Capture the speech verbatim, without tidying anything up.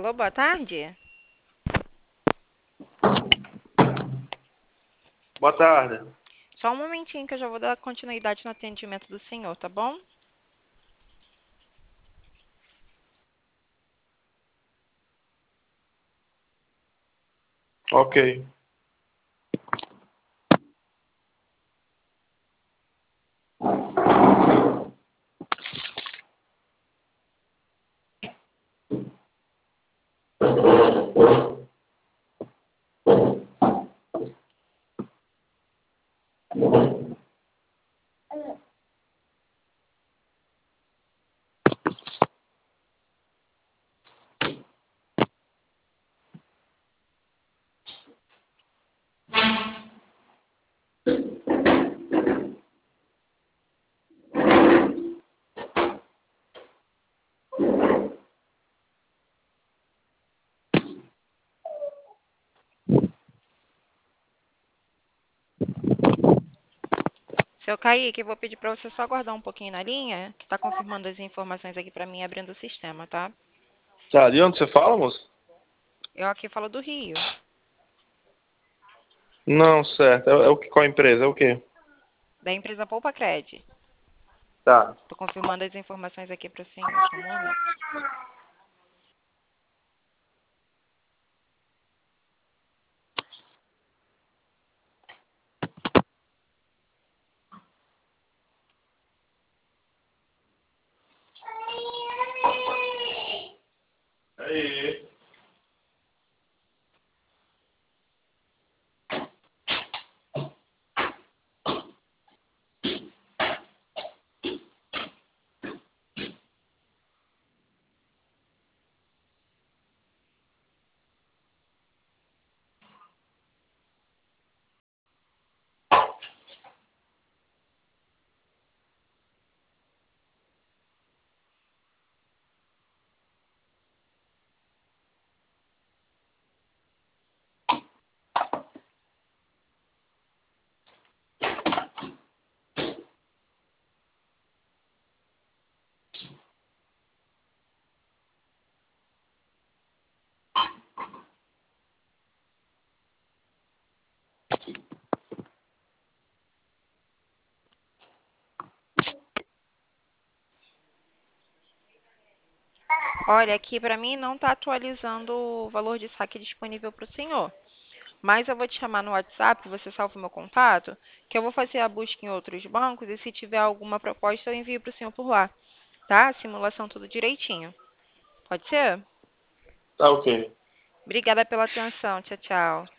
Alô, boa tarde. Boa tarde. Só um momentinho que eu já vou dar continuidade no atendimento do senhor, tá bom? Ok. Seu Kaique, eu vou pedir para você só aguardar um pouquinho na linha, que tá confirmando as informações aqui para mim abrindo o sistema, tá? Tá, de onde você fala, moço? Eu aqui falo do Rio, Não, certo. É, é o que, qual empresa? É o quê? da empresa Poupa Cred. Tá. Tô confirmando as informações aqui para o senhor, só um momento. Aí. Olha, aqui para mim não tá atualizando o valor de saque disponível para o senhor. Mas eu vou te chamar no WhatsApp, você salva o meu contato, que eu vou fazer a busca em outros bancos e se tiver alguma proposta eu envio para o senhor por lá, tá? Simulação tudo direitinho. Pode ser? Tá ok. Obrigada pela atenção. Tchau, tchau.